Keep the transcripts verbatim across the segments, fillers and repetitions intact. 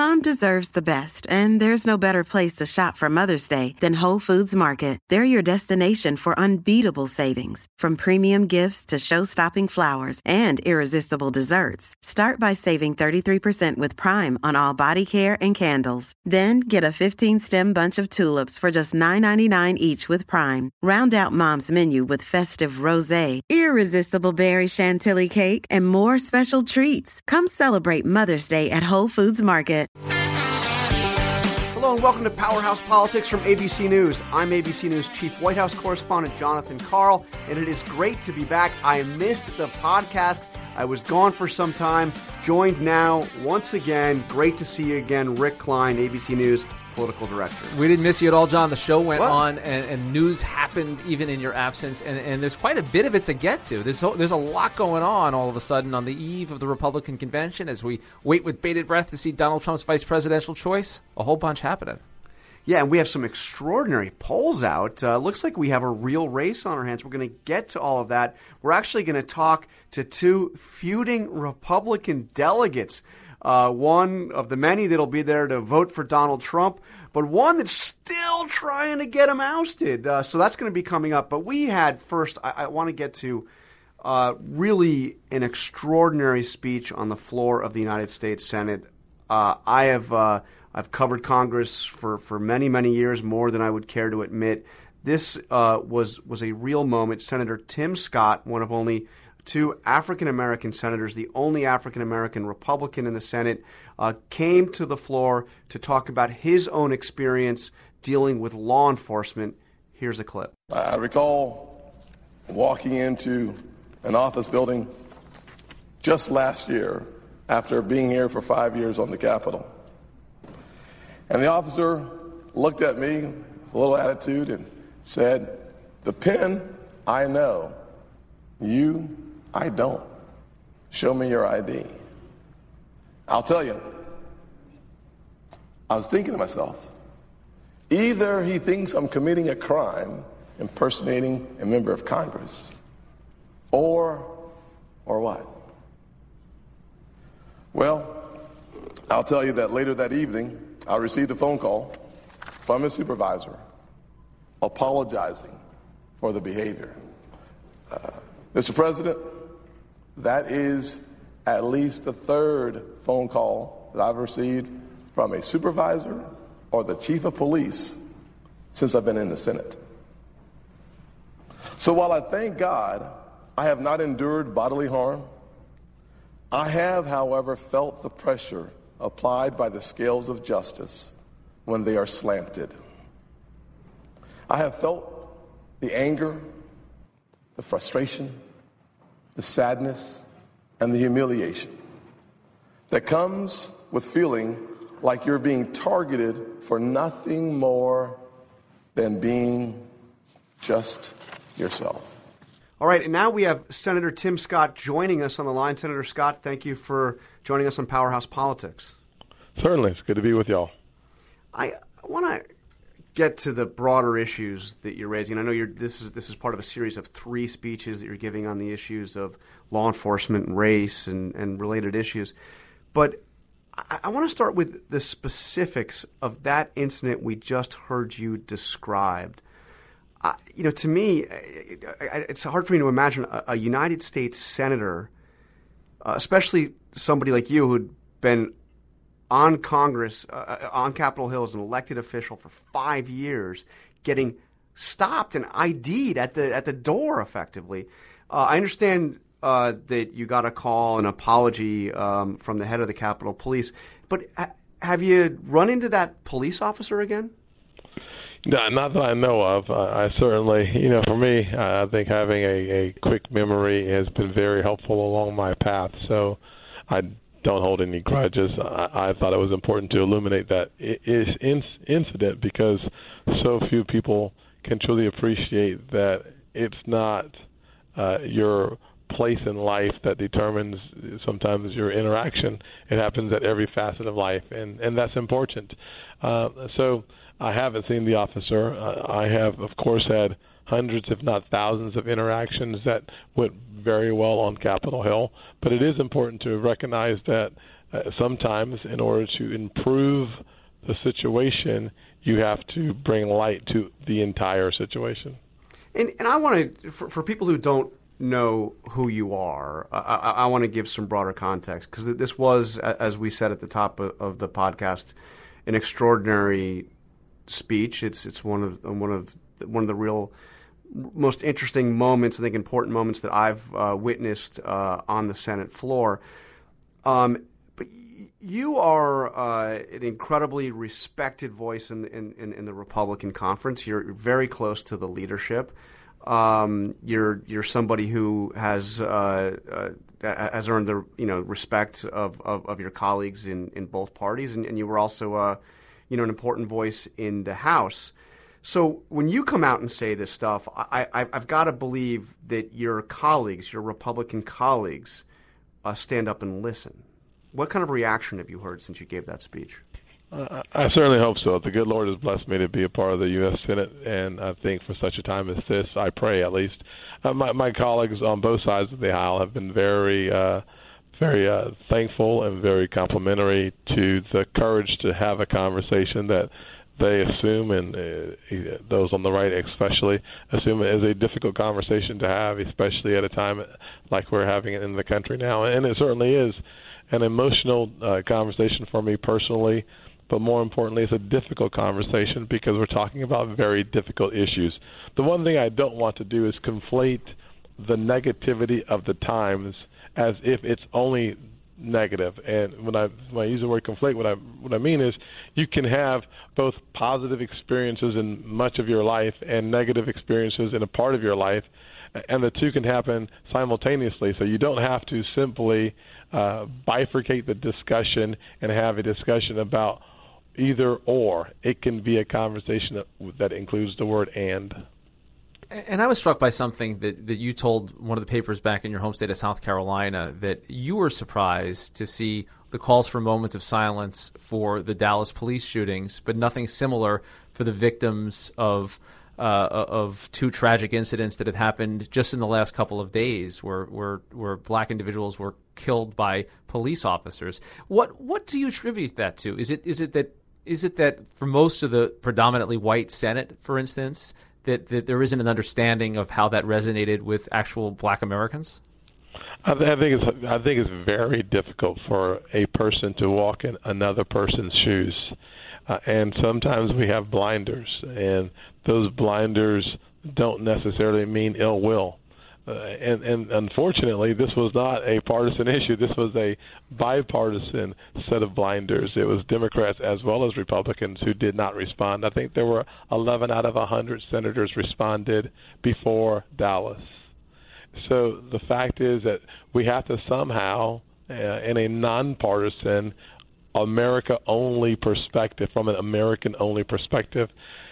Mom deserves the best, and there's no better place to shop for Mother's Day than Whole Foods Market. They're your destination for unbeatable savings, from premium gifts to show-stopping flowers and irresistible desserts. Start by saving thirty-three percent with Prime on all body care and candles. Then get a fifteen-stem bunch of tulips for just nine ninety-nine each with Prime. Round out Mom's menu with festive rosé, irresistible berry chantilly cake, and more special treats. Come celebrate Mother's Day at Whole Foods Market. Hello and welcome to Powerhouse Politics from A B C News. I'm A B C News Chief White House Correspondent Jonathan Karl, and it is great to be back. I missed the podcast. I was gone for some time. Joined now, once again, great to see you again, Rick Klein, A B C News Political Director. We didn't miss you at all, John. The show went what? on, and, and news happened even in your absence, and, and there's quite a bit of it to get to. There's, there's a lot going on all of a sudden on the eve of the Republican convention as we wait with bated breath to see Donald Trump's vice presidential choice. A whole bunch happening. Yeah, and we have some extraordinary polls out. Uh, looks like we have a real race on our hands. We're going to get to all of that. We're actually going to talk to two feuding Republican delegates. Uh, one of the many that'll be there to vote for Donald Trump, but one that's still trying to get him ousted. Uh, so that's going to be coming up. But we had first, I, I want to get to uh, really an extraordinary speech on the floor of the United States Senate. Uh, I have uh, I've covered Congress for, for many, many years, more than I would care to admit. This uh, was was a real moment. Senator Tim Scott, one of only two African-American senators, the only African-American Republican in the Senate, uh, came to the floor to talk about his own experience dealing with law enforcement. Here's a clip. I recall walking into an office building just last year after being here for five years on the Capitol. And the officer looked at me with a little attitude and said, "The pen, I know. You, I don't. Show me your I D." I'll tell you, I was thinking to myself, either he thinks I'm committing a crime impersonating a member of Congress, or, or what? Well, I'll tell you that later that evening, I received a phone call from his supervisor apologizing for the behavior. Uh, Mister President, that is at least the third phone call that I've received from a supervisor or the chief of police since I've been in the Senate. So while I thank God I have not endured bodily harm, I have, however, felt the pressure applied by the scales of justice when they are slanted. I have felt the anger, the frustration, the sadness, and the humiliation that comes with feeling like you're being targeted for nothing more than being just yourself. All right, and now we have Senator Tim Scott joining us on the line. Senator Scott, thank you for joining us on Powerhouse Politics. Certainly. It's good to be with y'all. I want to get to the broader issues that you're raising. I know you're, this is this is part of a series of three speeches that you're giving on the issues of law enforcement and race and, and related issues. But I, I want to start with the specifics of that incident we just heard you described. Uh, you know, to me, it, it's hard for me to imagine a, a United States senator, uh, especially somebody like you who'd been on Congress, uh, on Capitol Hill as an elected official for five years, getting stopped and I D'd at the at the door, effectively. Uh, I understand uh, that you got a call, an apology um, from the head of the Capitol Police, but ha- have you run into that police officer again? No, not that I know of. Uh, I certainly, you know, for me, uh, I think having a, a quick memory has been very helpful along my path. So I don't hold any grudges. I, I thought it was important to illuminate that I- incident because so few people can truly appreciate that it's not uh, your place in life that determines sometimes your interaction. It happens at every facet of life, and, and that's important. Uh, so I haven't seen the officer. Uh, I have, of course, had hundreds, if not thousands, of interactions that went very well on Capitol Hill. But it is important to recognize that uh, sometimes in order to improve the situation, you have to bring light to the entire situation. And, and I want to, for, for people who don't know who you are, I, I, I want to give some broader context, because this was, as we said at the top of, of the podcast, an extraordinary speech. It's it's one of one of one of the real most interesting moments, I think, important moments that I've uh, witnessed uh, on the Senate floor. Um, but you are uh, an incredibly respected voice in, in, in the Republican conference. You're very close to the leadership. Um, you're you're somebody who has uh, uh, has earned the you know respect of, of, of your colleagues in, in both parties, and, and you were also uh, you know an important voice in the House. So when you come out and say this stuff, I, I, I've got to believe that your colleagues, your Republican colleagues, uh, stand up and listen. What kind of reaction have you heard since you gave that speech? Uh, I certainly hope so. The good Lord has blessed me to be a part of the U S Senate, and I think for such a time as this, I pray at least, uh, my, my colleagues on both sides of the aisle have been very, uh, very uh, thankful and very complimentary to the courage to have a conversation that they assume, and uh, those on the right especially, assume it is a difficult conversation to have, especially at a time like we're having it in the country now. And it certainly is an emotional uh, conversation for me personally, but more importantly, it's a difficult conversation because we're talking about very difficult issues. The one thing I don't want to do is conflate the negativity of the times as if it's only negative. And when I when I use the word conflate, what I what I mean is you can have both positive experiences in much of your life and negative experiences in a part of your life, and the two can happen simultaneously. So you don't have to simply uh, bifurcate the discussion and have a discussion about either or. It can be a conversation that, that includes the word and. And I was struck by something that, that you told one of the papers back in your home state of South Carolina, that you were surprised to see the calls for moments of silence for the Dallas police shootings, but nothing similar for the victims of uh, of two tragic incidents that had happened just in the last couple of days, where where, where black individuals were killed by police officers. What what do you attribute that to? Is it is it that is it that for most of the predominantly white Senate, for instance, that, that there isn't an understanding of how that resonated with actual black Americans? I, th- I think it's I think it's very difficult for a person to walk in another person's shoes, uh, and sometimes we have blinders, and those blinders don't necessarily mean ill will. Uh, and, and unfortunately, this was not a partisan issue. This was a bipartisan set of blinders. It was Democrats as well as Republicans who did not respond. I think there were eleven out of one hundred senators responded before Dallas. So the fact is that we have to somehow, uh, in a nonpartisan, America-only perspective, from an American-only perspective,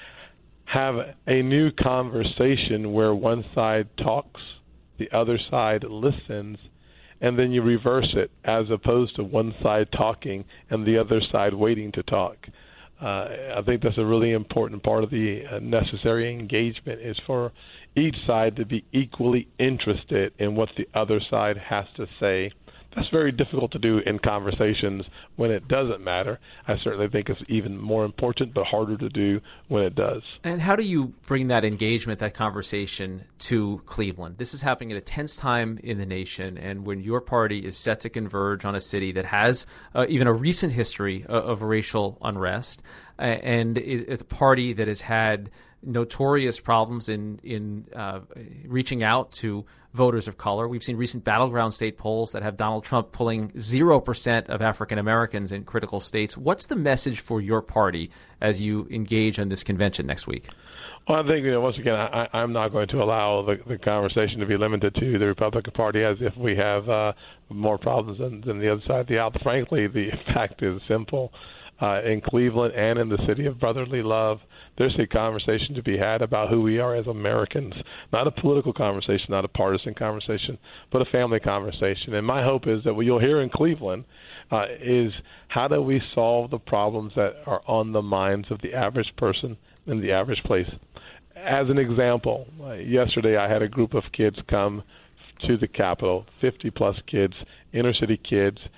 have a new conversation where one side talks, the other side listens, and then you reverse it, as opposed to one side talking and the other side waiting to talk. Uh, I think that's a really important part of the uh, necessary engagement, is for each side to be equally interested in what the other side has to say. That's very difficult to do in conversations when it doesn't matter. I certainly think it's even more important, but harder to do when it does. And how do you bring that engagement, that conversation, to Cleveland? This is happening at a tense time in the nation, and when your party is set to converge on a city that has uh, even a recent history of, of racial unrest, uh, and it, it's a party that has had notorious problems in in uh, reaching out to voters of color. We've seen recent battleground state polls that have Donald Trump pulling zero percent of African Americans in critical states. What's the message for your party as you engage in this convention next week? Well, I think, you know, once again, I, I'm not going to allow the, the conversation to be limited to the Republican Party as if we have uh, more problems than, than the other side of the aisle. Frankly, the fact is simple. Uh, in Cleveland and in the city of brotherly love, there's a conversation to be had about who we are as Americans. Not a political conversation, not a partisan conversation, but a family conversation. And my hope is that what you'll hear in Cleveland uh, is how do we solve the problems that are on the minds of the average person in the average place. As an example, uh, yesterday I had a group of kids come to the Capitol, fifty-plus kids, inner-city kids,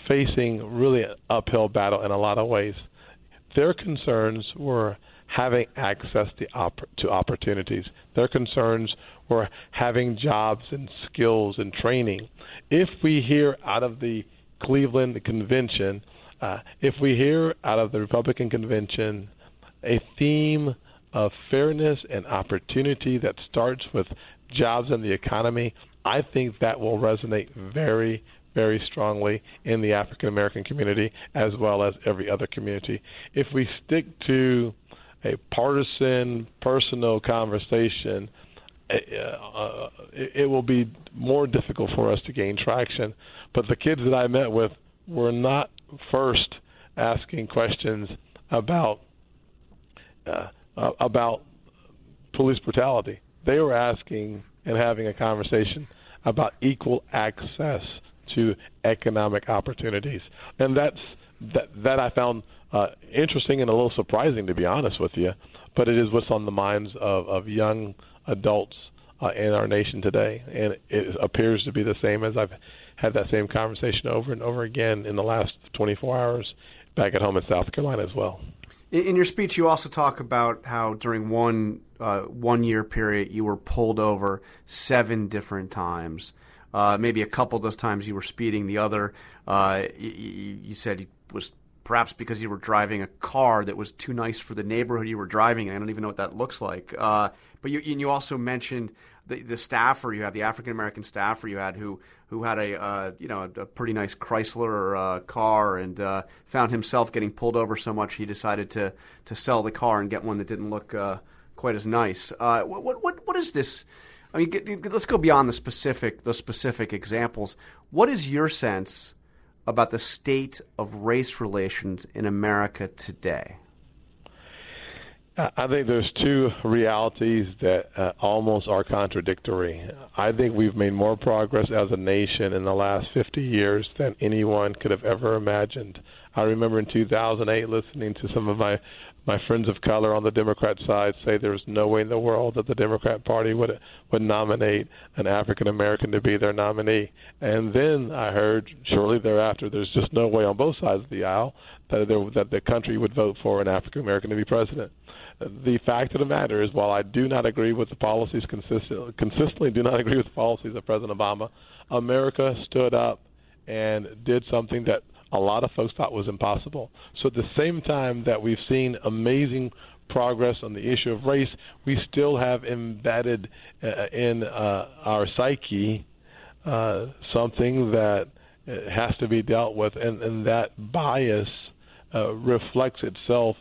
facing really an uphill battle in a lot of ways. Their concerns were having access to, opp- to opportunities. Their concerns were having jobs and skills and training. If we hear out of the Cleveland Convention, uh, if we hear out of the Republican Convention a theme of fairness and opportunity that starts with jobs and the economy, I think that will resonate very, very strongly in the African American community as well as every other community. If we stick to a partisan, personal conversation, uh, it, it will be more difficult for us to gain traction. But the kids that I met with were not first asking questions about uh, uh, about police brutality. They were asking and having a conversation about equal access to economic opportunities, and that's that. That I found uh, interesting and a little surprising, to be honest with you. But it is what's on the minds of, of young adults uh, in our nation today, and it appears to be the same as I've had that same conversation over and over again in the last twenty-four hours back at home in South Carolina as well. In your speech, you also talk about how during one uh, one-year period you were pulled over seven different times. Uh, maybe a couple of those times you were speeding. The other, uh, you, you said it was perhaps because you were driving a car that was too nice for the neighborhood you were driving in. I don't even know what that looks like. Uh, but you, and you also mentioned the, the staffer you had, the African-American staffer you had who who had a uh, you know a pretty nice Chrysler uh, car and uh, found himself getting pulled over so much he decided to to sell the car and get one that didn't look uh, quite as nice. Uh, what what what is this? I mean, get, let's go beyond the specific the specific examples. What is your sense about the state of race relations in America today? I think there's two realities that uh, almost are contradictory. I think we've made more progress as a nation in the last fifty years than anyone could have ever imagined. I remember in two thousand eight listening to some of my, my friends of color on the Democrat side say there's no way in the world that the Democrat Party would would nominate an African American to be their nominee. And then I heard shortly thereafter there's just no way on both sides of the aisle that, there, that the country would vote for an African American to be president. The fact of the matter is, while I do not agree with the policies, consistent, consistently do not agree with the policies of President Obama, America stood up and did something that a lot of folks thought was impossible. So at the same time that we've seen amazing progress on the issue of race, we still have embedded uh, in uh, our psyche uh, something that has to be dealt with, and, and that bias uh, reflects itself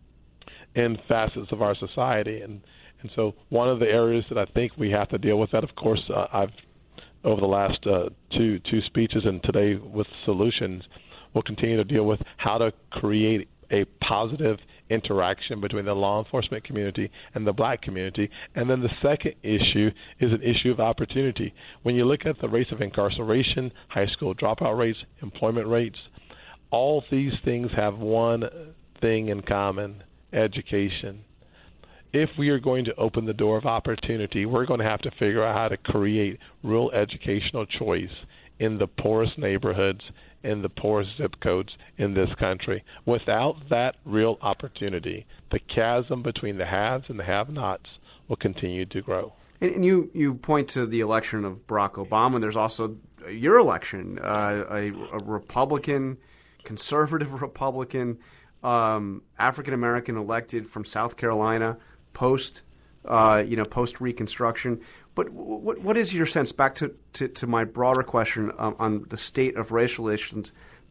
in facets of our society. And, and so one of the areas that I think we have to deal with that, of course, uh, I've over the last uh, two two speeches and today with solutions, we'll continue to deal with how to create a positive interaction between the law enforcement community and the black community. And then the second issue is an issue of opportunity. When you look at the rates of incarceration, high school dropout rates, employment rates, all these things have one thing in common: education. If we are going to open the door of opportunity, we're going to have to figure out how to create real educational choice in the poorest neighborhoods, in the poorest zip codes in this country. Without that real opportunity, the chasm between the haves and the have-nots will continue to grow. And, and you, you point to the election of Barack Obama, and there's also your election, uh, a, a Republican, conservative Republican, Um, African American elected from South Carolina, post, uh, you know, post Reconstruction. But what what is your sense? Back to, to, to my broader question um, on the state of race relations,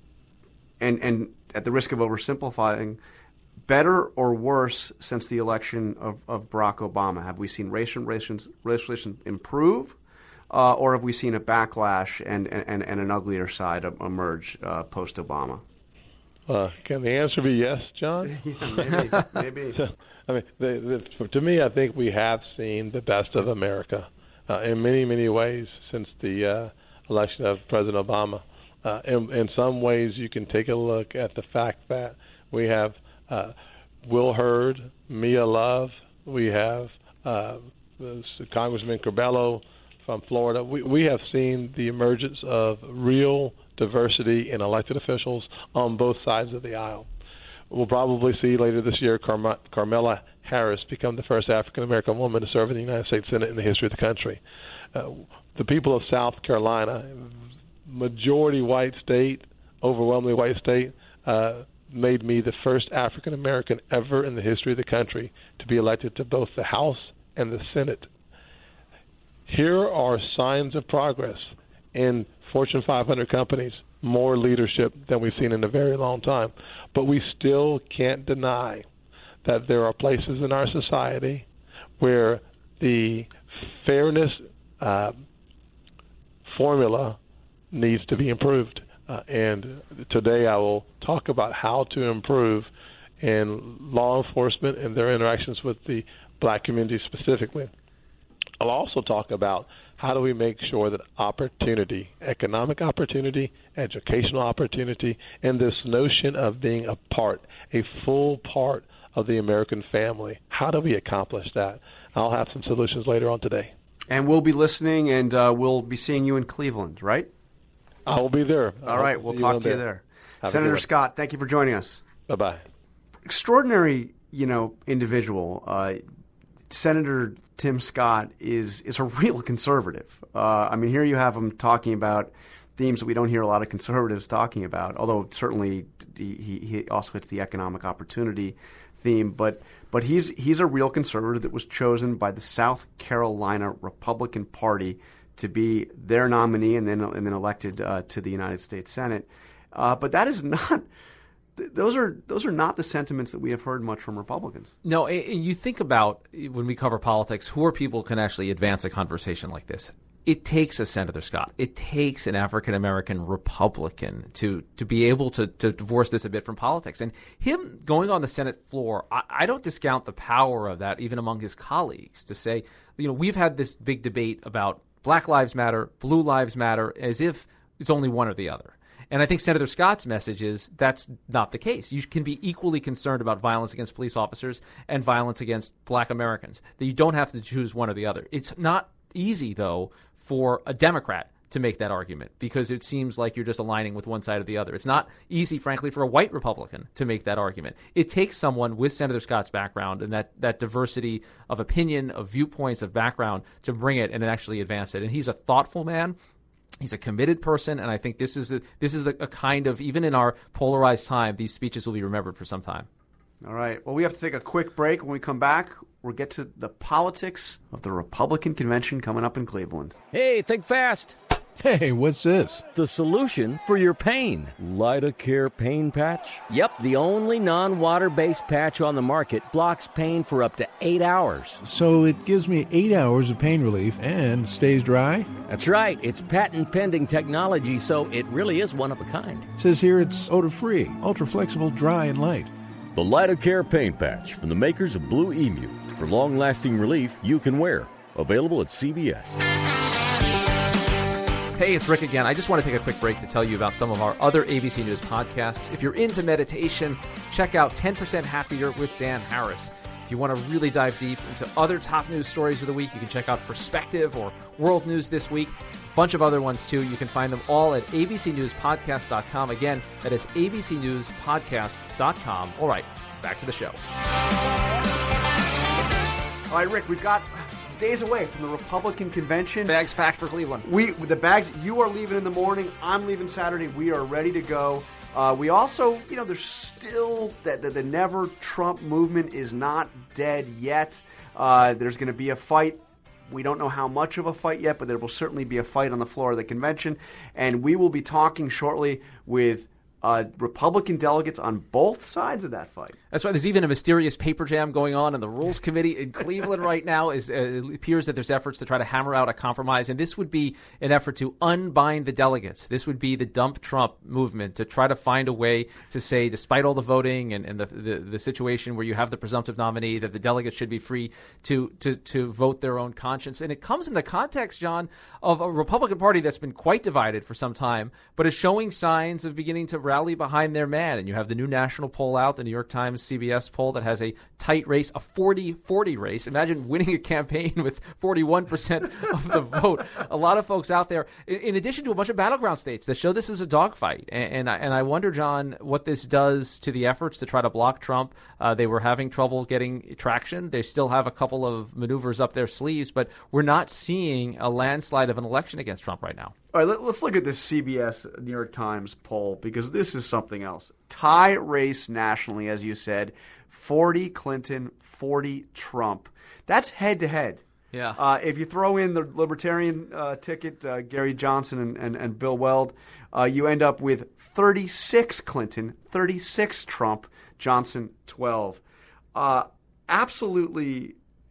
and and at the risk of oversimplifying, better or worse since the election of, of Barack Obama? Have we seen race relations race relations improve, uh, or have we seen a backlash and and, and an uglier side emerge uh, post Obama? Uh, can the answer be yes, John? Yeah, maybe. maybe. So, I mean, the, the, to me, I think we have seen the best of America uh, in many, many ways since the uh, election of President Obama. Uh, in, in some ways, you can take a look at the fact that we have uh, Will Hurd, Mia Love, we have uh, Congressman Curbelo from Florida. We, we have seen the emergence of real diversity in elected officials on both sides of the aisle. We'll probably see later this year Carm- Kamala Harris become the first African-American woman to serve in the United States Senate in the history of the country. Uh, the people of South Carolina, majority white state, overwhelmingly white state, uh, made me the first African-American ever in the history of the country to be elected to both the House and the Senate. Here are signs of progress in Fortune five hundred companies, more leadership than we've seen in a very long time. But we still can't deny that there are places in our society where the fairness uh, formula needs to be improved. Uh, and today I will talk about how to improve in law enforcement and their interactions with the black community specifically. I'll also talk about how do we make sure that opportunity, economic opportunity, educational opportunity, and this notion of being a part, a full part of the American family, how do we accomplish that? I'll have some solutions later on today. And we'll be listening, and uh, we'll be seeing you in Cleveland, right? I will be there. All right, we'll talk to you there. Senator Scott, thank you for joining us. Bye-bye. Extraordinary, you know, individual. Uh, Senator Tim Scott is is a real conservative. Uh, I mean, here you have him talking about themes that we don't hear a lot of conservatives talking about, although certainly he, he also hits the economic opportunity theme. But but he's he's a real conservative that was chosen by the South Carolina Republican Party to be their nominee and then and then elected uh, to the United States Senate. Uh, but that is not th- those are those are not the sentiments that we have heard much from Republicans. No, and you think about when we cover politics, who are people who can actually advance a conversation like this? It takes a Senator Scott. It takes an African-American Republican to to be able to, to divorce this a bit from politics. And him going on the Senate floor, I, I don't discount the power of that even among his colleagues to say, you know, we've had this big debate about Black Lives Matter, Blue Lives Matter, as if it's only one or the other. And I think Senator Scott's message is that's not the case. You can be equally concerned about violence against police officers and violence against black Americans, that you don't have to choose one or the other. It's not easy, though, for a Democrat to make that argument because it seems like you're just aligning with one side or the other. It's not easy, frankly, for a white Republican to make that argument. It takes someone with Senator Scott's background and that, that diversity of opinion, of viewpoints, of background to bring it and actually advance it. And he's a thoughtful man. He's a committed person, and I think this is the, this is the, a kind of, even in our polarized time, these speeches will be remembered for some time. All right. Well, we have to take a quick break. When we come back, we'll get to the politics of the Republican convention coming up in Cleveland. Hey, think fast. Hey, what's this? The solution for your pain. Lidocare Pain Patch? Yep, the only non-water-based patch on the market blocks pain for up to eight hours. So it gives me eight hours of pain relief and stays dry? That's right. It's patent-pending technology, so it really is one of a kind. It says here it's odor-free, ultra-flexible, dry, and light. The Lidocare Pain Patch from the makers of Blue Emu. For long-lasting relief you can wear. Available at C V S. Hey, it's Rick again. I just want to take a quick break to tell you about some of our other A B C News podcasts. If you're into meditation, check out ten percent Happier with Dan Harris. If you want to really dive deep into other top news stories of the week, you can check out Perspective or World News This Week. A bunch of other ones, too. You can find them all at a b c news podcast dot com. Again, that is a b c news podcast dot com. All right, back to the show. All right, Rick, we've got days away from the Republican convention. Bags packed for Cleveland. We the bags. You are leaving in the morning. I'm leaving Saturday. We are ready to go. Uh, we also, you know, there's still that the, the Never Trump movement is not dead yet. Uh, there's going to be a fight. We don't know how much of a fight yet, but there will certainly be a fight on the floor of the convention. And we will be talking shortly with Uh, Republican delegates on both sides of that fight. That's right. There's even a mysterious paper jam going on in the Rules Committee in Cleveland right now. Is, uh, it appears that there's efforts to try to hammer out a compromise, and this would be an effort to unbind the delegates. This would be the Dump Trump movement to try to find a way to say, despite all the voting and, and the, the the situation where you have the presumptive nominee, that the delegates should be free to, to, to vote their own conscience. And it comes in the context, John, of a Republican Party that's been quite divided for some time, but is showing signs of beginning to rally rally behind their man. And you have the new national poll out, the New York Times C B S poll that has a tight race, a forty forty race. Imagine winning a campaign with forty-one percent of the vote. A lot of folks out there, in, in addition to a bunch of battleground states that show this is a dogfight. And, and, I, and I wonder, John, what this does to the efforts to try to block Trump. Uh, they were having trouble getting traction. They still have a couple of maneuvers up their sleeves, but we're not seeing a landslide of an election against Trump right now. All right, let, let's look at this C B S New York Times poll, because this is something else. Tie race nationally, as you said, forty Clinton, forty Trump. That's head-to-head. Yeah. Uh, if you throw in the Libertarian uh, ticket, uh, Gary Johnson and, and, and Bill Weld, uh, you end up with thirty-six Clinton, thirty-six Trump, Johnson twelve. Uh, absolutely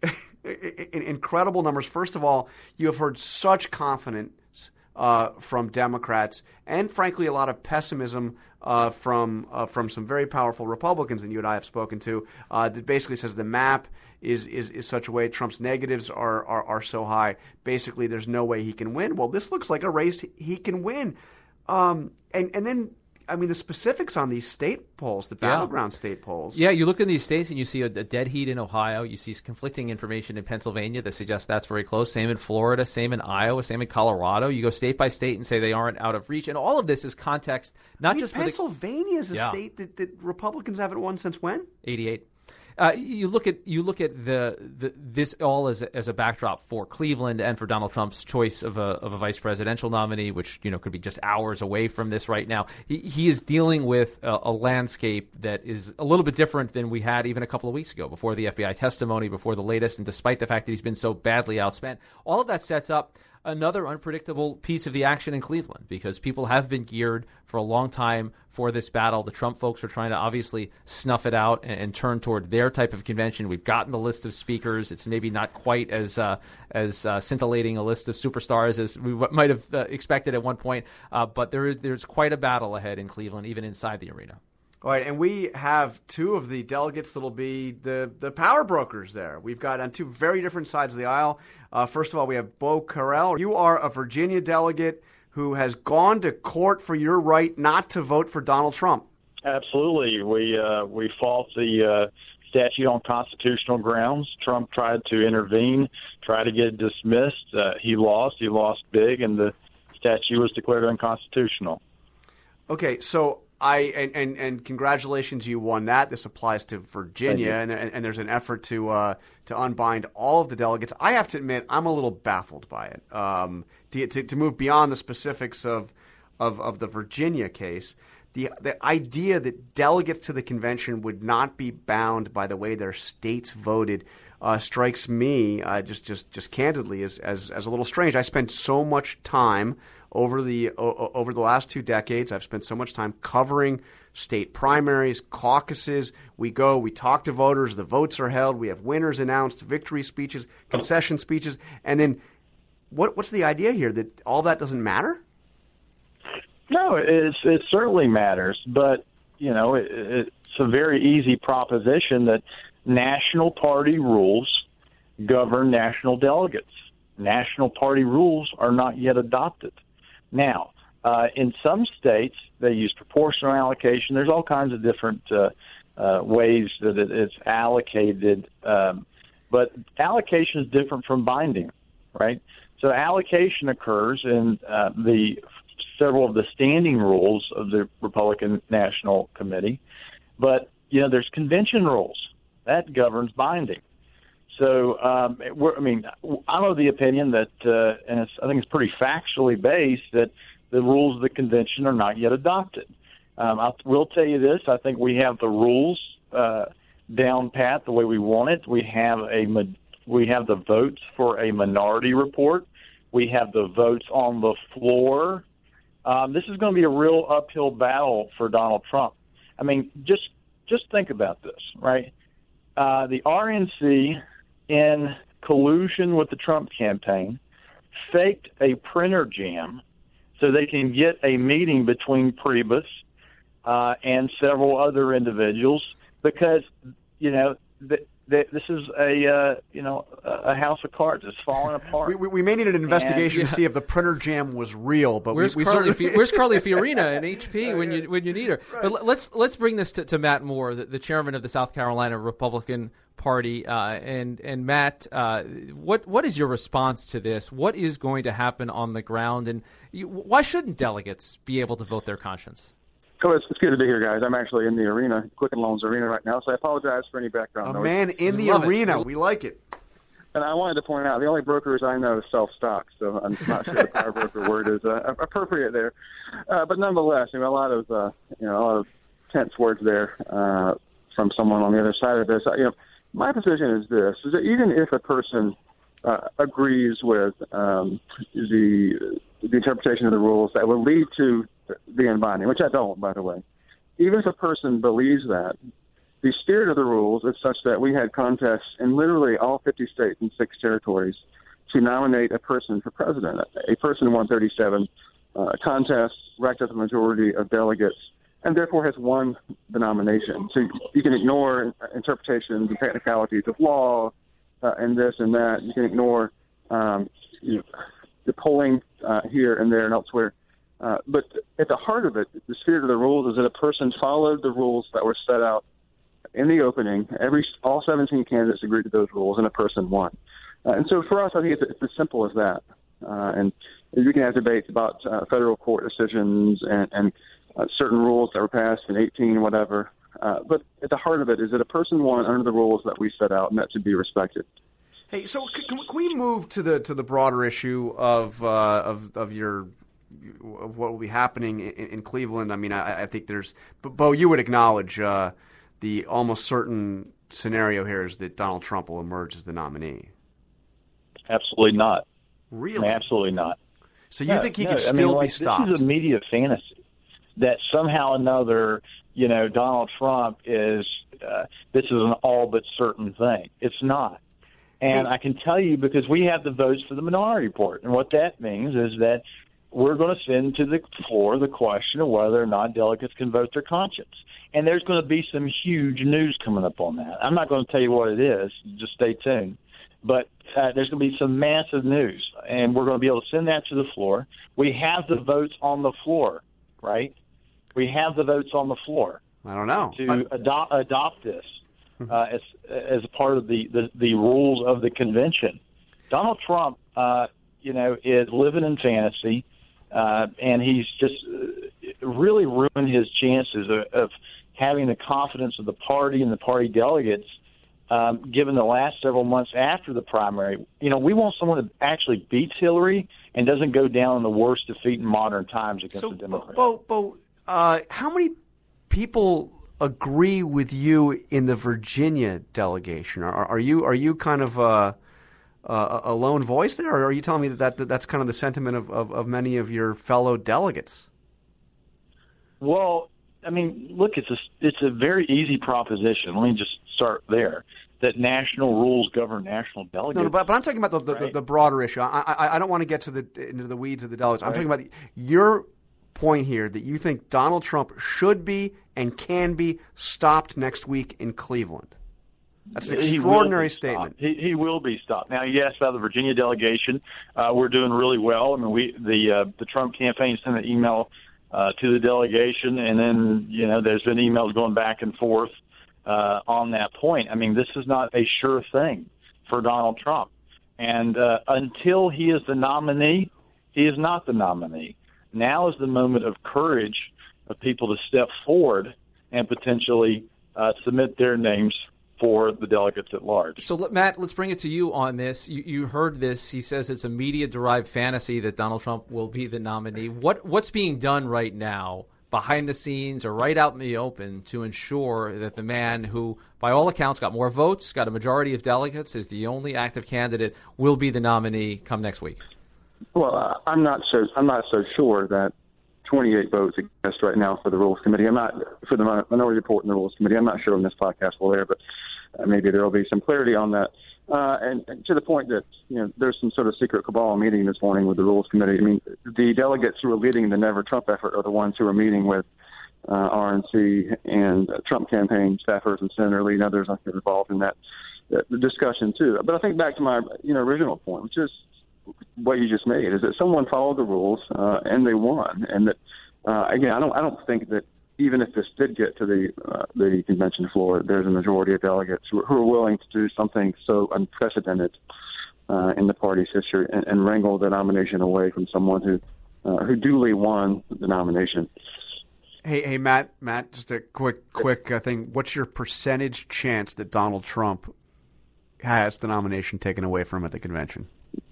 incredible numbers. First of all, you have heard such confidence uh, from Democrats, and frankly, a lot of pessimism uh, from uh, from some very powerful Republicans that you and I have spoken to. Uh, that basically says the map is is, is such a way Trump's negatives are, are are so high. Basically, there's no way he can win. Well, this looks like a race he can win, um, and and then. I mean, the specifics on these state polls, the battleground yeah. state polls. Yeah, you look in these states and you see a, a dead heat in Ohio. You see conflicting information in Pennsylvania that suggests that's very close. Same in Florida, same in Iowa, same in Colorado. You go state by state and say they aren't out of reach. And all of this is context, not I mean, just Pennsylvania for is a yeah. state that, that Republicans haven't won since when? eighty-eight. Uh, you look at you look at the, the this all as a, as a backdrop for Cleveland and for Donald Trump's choice of a of a vice presidential nominee, which you know could be just hours away from this right now. He he is dealing with a, a landscape that is a little bit different than we had even a couple of weeks ago, before the F B I testimony, before the latest, and despite the fact that he's been so badly outspent. All of that sets up another unpredictable piece of the action in Cleveland, because people have been geared for a long time for this battle. The Trump folks are trying to obviously snuff it out and, and turn toward their type of convention. We've gotten the list of speakers. It's maybe not quite as uh, as uh, scintillating a list of superstars as we w- might have uh, expected at one point, uh, but there is there's quite a battle ahead in Cleveland, even inside the arena. All right, and we have two of the delegates that'll be the, the power brokers there. We've got on two very different sides of the aisle. Uh, first of all, we have Beau Carroll. You are a Virginia delegate who has gone to court for your right not to vote for Donald Trump. Absolutely. We uh, we fought the uh, statute on constitutional grounds. Trump tried to intervene, tried to get it dismissed. Uh, he lost. He lost big, and the statute was declared unconstitutional. Okay, so I and, and, and congratulations, you won that. This applies to Virginia, and, and and there's an effort to uh, to unbind all of the delegates. I have to admit, I'm a little baffled by it. Um, to, to to move beyond the specifics of of, of the Virginia case, the the idea that delegates to the convention would not be bound by the way their states voted uh, strikes me uh, just just just candidly as, as as a little strange. I spent so much time over the o- over the last two decades. I've spent so much time covering state primaries, caucuses. We go, we talk to voters. The votes are held. We have winners announced, victory speeches, concession speeches, and then what? What's the idea here, that all that doesn't matter? No, it's, it certainly matters, but you know it, it's a very easy proposition that national party rules govern national delegates. National party rules are not yet adopted. Now, uh, in some states, they use proportional allocation. There's all kinds of different uh, uh, ways that it, it's allocated, um, but allocation is different from binding, right? So allocation occurs in uh, the several of the standing rules of the Republican National Committee, but you know there's convention rules that governs binding. So, um, we're, I mean, I'm of the opinion that, uh, and it's, I think it's pretty factually based, that the rules of the convention are not yet adopted. Um, I will tell you this: I think we have the rules uh, down pat the way we want it. We have a we have the votes for a minority report. We have the votes on the floor. Um, this is going to be a real uphill battle for Donald Trump. I mean, just just think about this, right? Uh, the R N C, in collusion with the Trump campaign, faked a printer jam so they can get a meeting between Priebus uh, and several other individuals because, you know, the, that this is a uh, you know a house of cards. It's falling apart. We, we, we may need an investigation and, to see if the printer jam was real. But where's we, we Carly? certainly... Fi- where's Carly Fiorina in H P when you when you need her? Right. But let's let's bring this to, to Matt Moore, the, the chairman of the South Carolina Republican Party, uh, and and Matt, uh, what what is your response to this? What is going to happen on the ground, and you, why shouldn't delegates be able to vote their conscience? Oh, it's, it's good to be here, guys. I'm actually in the arena, Quicken Loans arena right now, so I apologize for any background A noise. man in the Love arena. it. We like it. And I wanted to point out, the only brokers I know self-stock, so I'm not sure the power broker word is uh, appropriate there. Uh, but nonetheless, you know, a lot of uh, you know a lot of tense words there uh, from someone on the other side of this. You know, my position is this: is that even if a person uh, agrees with um, the the interpretation of the rules that will lead to the unbinding, which I don't, by the way, even if a person believes that, the spirit of the rules is such that we had contests in literally all fifty states and six territories to nominate a person for president. A person won thirty-seven uh, contests, racked up the majority of delegates, and therefore has won the nomination. So you can ignore interpretations and technicalities of law uh, and this and that. You can ignore um, you know, the polling uh, here and there and elsewhere. Uh, but at the heart of it, the spirit of the rules is that a person followed the rules that were set out in the opening. Every all seventeen candidates agreed to those rules, and a person won. Uh, and so for us, I think it's, it's as simple as that. Uh, and you can have debates about uh, federal court decisions and, and uh, certain rules that were passed in eighteen, whatever. Uh, but at the heart of it is that a person won under the rules that we set out, and that should be respected. Hey, so can, can we move to the to the broader issue of uh, of of your of what will be happening in, in Cleveland? I mean, I, I think there's, Bo, you would acknowledge uh, the almost certain scenario here is that Donald Trump will emerge as the nominee. Absolutely not. Really? I mean, absolutely not. So you no, think he no, could I still mean, like, be stopped? This is a media fantasy that somehow or another, you know, Donald Trump is, uh, this is an all but certain thing. It's not. And I can tell you because we have the votes for the minority report. And what that means is that we're going to send to the floor the question of whether or not delegates can vote their conscience. And there's going to be some huge news coming up on that. I'm not going to tell you what it is. Just stay tuned. But uh, there's going to be some massive news, and we're going to be able to send that to the floor. We have the votes on the floor, right? We have the votes on the floor. I don't know. To I... adopt adopt this uh, as as a part of the, the, the rules of the convention. Donald Trump, uh, you know, is living in fantasy, uh, and he's just really ruined his chances of, of having the confidence of the party and the party delegates. Um, given the last several months after the primary, you know, we want someone that actually beats Hillary and doesn't go down in the worst defeat in modern times against so, the Democrats. Bo, Bo, uh, how many people agree with you in the Virginia delegation? Are, are you are you kind of a, a, a lone voice there, or are you telling me that, that, that that's kind of the sentiment of, of, of many of your fellow delegates? Well, I mean, look, it's a it's a very easy proposition. Let me just start there. That national rules govern national delegates. No, no but, but I'm talking about the the, right? the, the broader issue. I, I I don't want to get to the into the weeds of the delegates. I'm right. talking about the, your point here that you think Donald Trump should be and can be stopped next week in Cleveland. That's an extraordinary statement. He, he will be stopped. Now, you asked about the Virginia delegation. Uh, we're doing really well. I mean, we the uh, the Trump campaign sent an email Uh, to the delegation, and then, you know, there's been emails going back and forth uh, on that point. I mean, this is not a sure thing for Donald Trump. And uh, until he is the nominee, he is not the nominee. Now is the moment of courage of people to step forward and potentially uh, submit their names for the delegates at large. So, Matt, let's bring it to you on this. You, you heard this. He says it's a media-derived fantasy that Donald Trump will be the nominee. What What's being done right now behind the scenes or right out in the open to ensure that the man who, by all accounts, got more votes, got a majority of delegates, is the only active candidate, will be the nominee come next week? Well, uh, I'm not so I'm not so sure that twenty-eight votes exist right now for the Rules Committee. I'm not for the Minority Report in the Rules Committee. I'm not sure when this podcast will air, but uh, maybe there will be some clarity on that. Uh, and, and to the point that, you know, there's some sort of secret cabal meeting this morning with the Rules Committee. I mean, the delegates who are leading the Never Trump effort are the ones who are meeting with uh, R N C and uh, Trump campaign staffers and Senator Lee and others I think involved in that. the discussion too. But I think back to my you know original point, which is what you just made, is that someone followed the rules uh, and they won, and that uh, again, I don't I don't think that even if this did get to the uh, the convention floor, there's a majority of delegates who are, who are willing to do something so unprecedented uh, in the party's history and, and wrangle the nomination away from someone who uh, who duly won the nomination. Hey, hey, Matt, Matt, just a quick, quick uh, thing. What's your percentage chance that Donald Trump has the nomination taken away from him at the convention?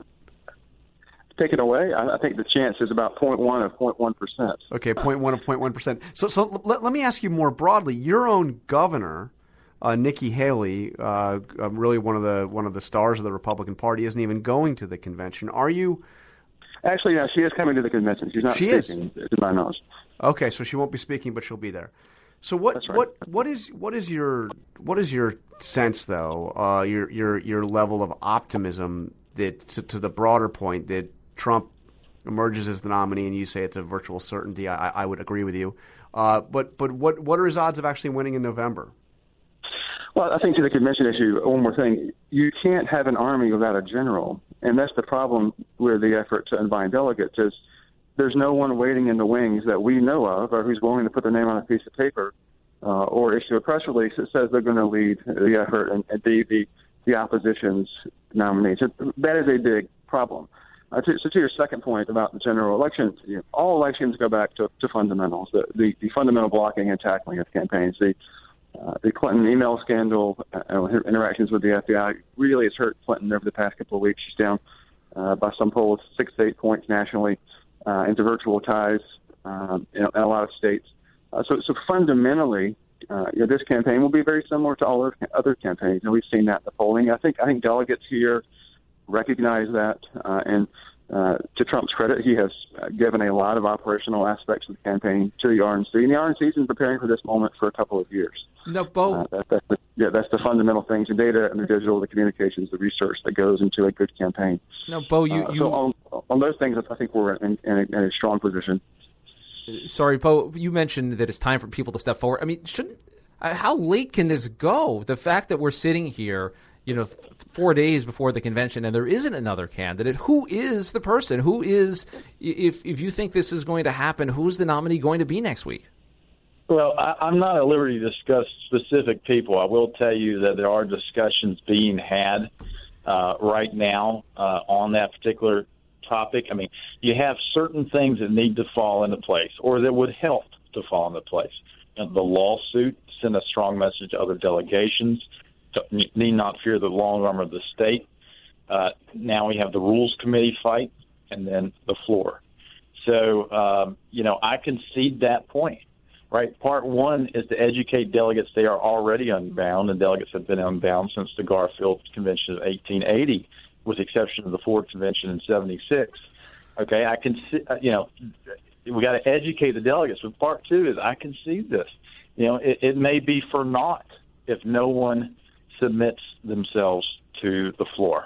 Taken away? I, I think the chance is about zero point one of zero point one percent. Okay, zero point one of zero point one percent. So, so let, let me ask you more broadly. Your own governor, uh, Nikki Haley, uh, really one of the one of the stars of the Republican Party, isn't even going to the convention. Are you? Actually, yeah, she is coming to the convention. She's not she speaking, is. to my knowledge. Okay, so she won't be speaking, but she'll be there. So what That's right. what what is what is your what is your sense though? Uh, your your your level of optimism that to, to the broader point that Trump emerges as the nominee, and you say it's a virtual certainty. I, I would agree with you. Uh, but but what what are his odds of actually winning in November? Well, I think to the convention issue, one more thing. You can't have an army without a general, and that's the problem with the effort to invite delegates is there's no one waiting in the wings that we know of or who's willing to put their name on a piece of paper uh, or issue a press release that says they're going to lead the effort and, and be the, the opposition's nominee. So that is a big problem. Uh, to, so to your second point about the general election, you know, all elections go back to, to fundamentals, the, the, the fundamental blocking and tackling of campaigns. The, uh, the Clinton email scandal, uh, her interactions with the F B I really has hurt Clinton over the past couple of weeks. She's down uh, by some polls six to eight points nationally uh, into virtual ties um, in, in a lot of states. Uh, so, so fundamentally, uh, you know, this campaign will be very similar to all other campaigns, and we've seen that in the polling. I think I think delegates here recognize that, uh, and uh, to Trump's credit, he has given a lot of operational aspects of the campaign to the R N C, and the R N C's been preparing for this moment for a couple of years. No, Bo. Uh, that, that's the, yeah, that's the fundamental things: the data and the digital, the communications, the research that goes into a good campaign. No, Bo, you. Uh, you... So on, on those things, I think we're in, in, a, in a strong position. Sorry, Bo, you mentioned that it's time for people to step forward. I mean, shouldn't uh, how late can this go? The fact that we're sitting here, you know, th- four days before the convention, and there isn't another candidate. Who is the person? Who is, if if you think this is going to happen, who's the nominee going to be next week? Well, I, I'm not at liberty to discuss specific people. I will tell you that there are discussions being had uh, right now uh, on that particular topic. I mean, you have certain things that need to fall into place, or that would help to fall into place. And the lawsuit sent a strong message to other delegations. Need not fear the long arm of the state. Uh, now we have the Rules Committee fight and then the floor. So, um, you know, I concede that point, right? Part one is to educate delegates they are already unbound, and delegates have been unbound since the Garfield Convention of eighteen eighty, with the exception of the Ford Convention in seventy-six. Okay, I can see, you know, we got to educate the delegates. But part two is I concede this. You know, it, it may be for naught if no one submits themselves to the floor,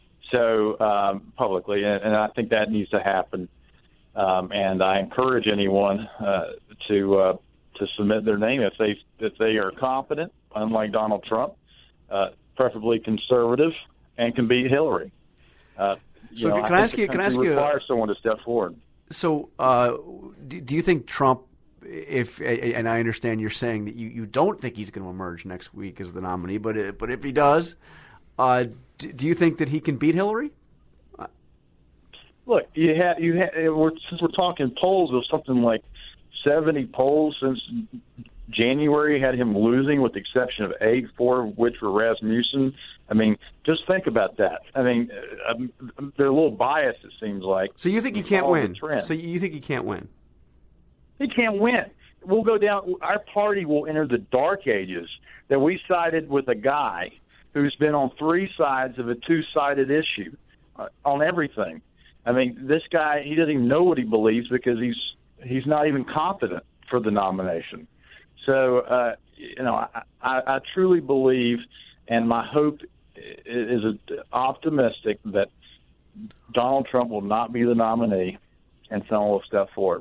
so um, publicly, and, and I think that needs to happen. Um, and I encourage anyone uh, to uh, to submit their name if they if they are competent, unlike Donald Trump, uh, preferably conservative, and can beat Hillary. Uh, so know, can I, I ask you? Can I ask you? Require someone to step forward. So, uh, do, do you think Trump? If and I understand you're saying that you, you don't think he's going to emerge next week as the nominee, but but if he does, uh, do, do you think that he can beat Hillary? Look, you had you had we're, since we're talking polls, it was something like seventy polls since January had him losing, with the exception of eight, four of which were Rasmussen. I mean, just think about that. I mean, uh, they're a little biased, it seems like. So you think he can't win? So you think he can't win? He can't win. We'll go down. Our party will enter the dark ages that we sided with a guy who's been on three sides of a two-sided issue uh, on everything. I mean, this guy, he doesn't even know what he believes because he's he's not even competent for the nomination. So, uh, you know, I, I, I truly believe, and my hope is optimistic, that Donald Trump will not be the nominee and someone will step forward.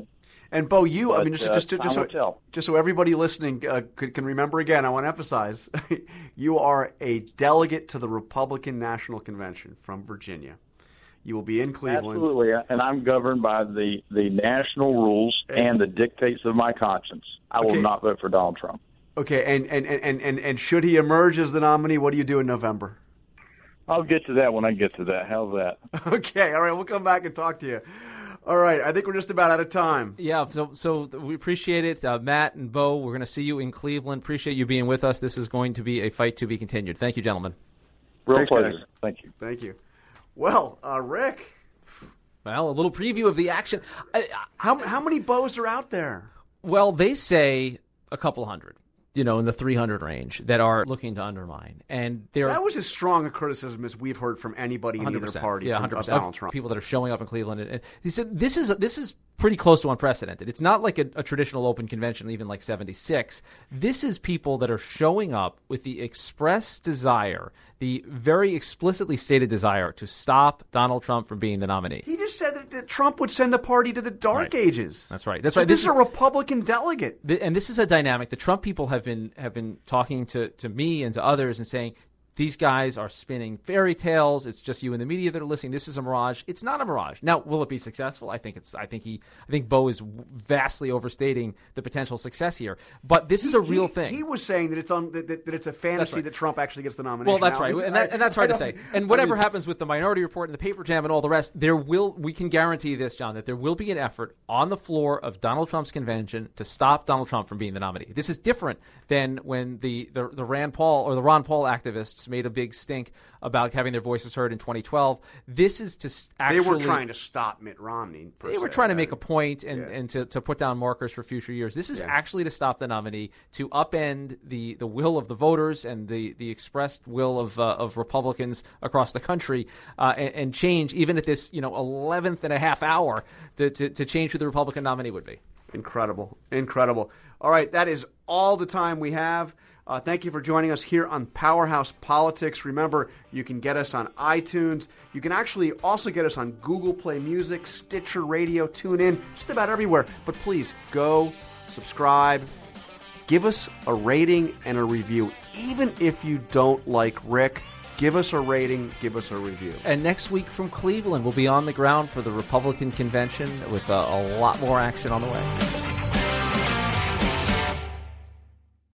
And Bo, you, But, I mean, just uh, just, time just, so, will tell. just so everybody listening uh, can, can remember again, I want to emphasize, you are a delegate to the Republican National Convention from Virginia. You will be in Cleveland. Absolutely, and I'm governed by the, the national rules and the dictates of my conscience. I Okay. will not vote for Donald Trump. Okay, and, and, and, and, and should he emerge as the nominee, what do you do in November? I'll get to that when I get to that. How's that? Okay, all right, we'll come back and talk to you. All right, I think we're just about out of time. Yeah, so so we appreciate it. Uh, Matt and Bo, we're going to see you in Cleveland. Appreciate you being with us. This is going to be a fight to be continued. Thank you, gentlemen. Real Thanks, pleasure. guys. Thank you. Thank you. Well, uh, Rick, Well, a little preview of the action. I, how how many bows are out there? Well, they say a couple hundred, you know, in the three hundred range that are looking to undermine. And they're That was as strong a criticism as we've heard from anybody in one hundred either percent. party yeah, from, one hundred of percent. Donald Trump. People that are showing up in Cleveland. And, and he said this is this is pretty close to unprecedented. It's not like a, a traditional open convention, even like seventy-six. This is people that are showing up with the express desire, the very explicitly stated desire to stop Donald Trump from being the nominee. He just said that, that Trump would send the party to the dark Right. ages. That's right. That's So right. This, This is a Republican delegate. Th- and this is a dynamic. The Trump people have been have been talking to, to me and to others and saying these guys are spinning fairy tales. It's just you and the media that are listening. This is a mirage. It's not a mirage. Now, will it be successful? I think it's. I think he. I think Bo is vastly overstating the potential success here. But this is a real he, thing. He was saying that it's on that, that, that it's a fantasy right. that Trump actually gets the nomination. Well, that's Now, right, and, that, and that's hard I to say. don't- And whatever I mean, happens with the Minority Report and the paper jam and all the rest, there will we can guarantee this, John, that there will be an effort on the floor of Donald Trump's convention to stop Donald Trump from being the nominee. This is different than when the the, the Rand Paul or the Ron Paul activists made a big stink about having their voices heard in twenty twelve. This is to s- actually they were trying to stop Mitt Romney. per They were se. trying to make a point and, Yeah. and to, to put down markers for future years. This is Yeah. actually to stop the nominee, to upend the, the will of the voters and the, the expressed will of uh, of Republicans across the country, uh, and, and change, even at this you know eleventh and a half hour, to, to, to change who the Republican nominee would be. Incredible. Incredible. All right, that is all the time we have. Uh, thank you for joining us here on Powerhouse Politics. Remember, you can get us on iTunes. You can actually also get us on Google Play Music, Stitcher Radio, TuneIn, just about everywhere. But please go, subscribe, give us a rating and a review. Even if you don't like Rick, give us a rating, give us a review. And next week from Cleveland, we'll be on the ground for the Republican convention with uh, a lot more action on the way.